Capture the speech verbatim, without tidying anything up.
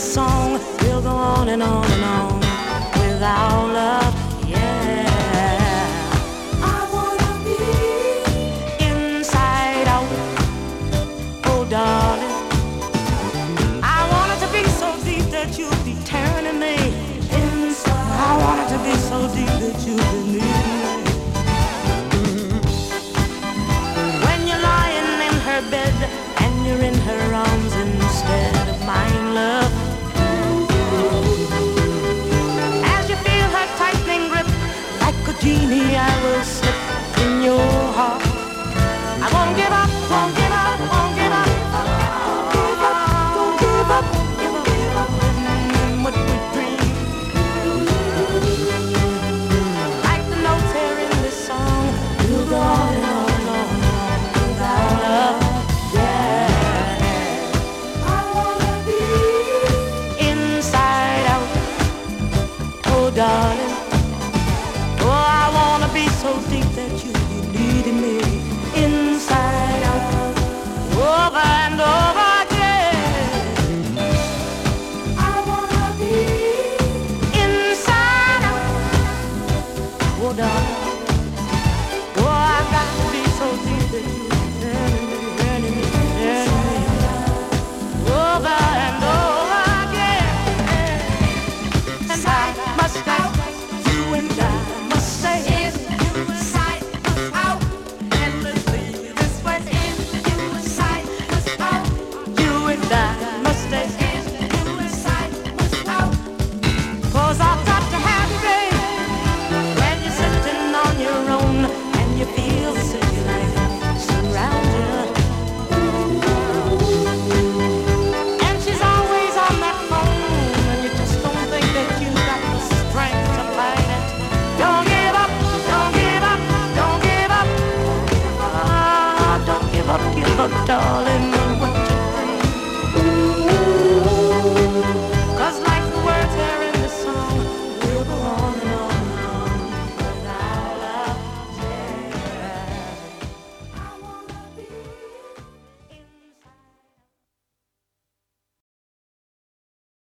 this song will go on and on and on without love. Yeah, I wanna be inside out. Oh, darling, I want it to be so deep that you'll be turning me inside. I want it to be so deep that you'll be needing me. When you're lying in her bed and you're in her arms instead of mine, love. As you feel her tightening grip, like a genie, I will slip in your heart. I won't give up, won't give up, won't give up. Don't give up, don't give up, give up, give up in what we dream. Like the notes here in this song, we'll go on and on and on without love. Darling, oh, I wanna be so deep that you be needing me inside out, over and over again. I wanna be inside out, oh, darling, oh, I got to be so deep that you be turning me, turning me, turning me over and over. Darling,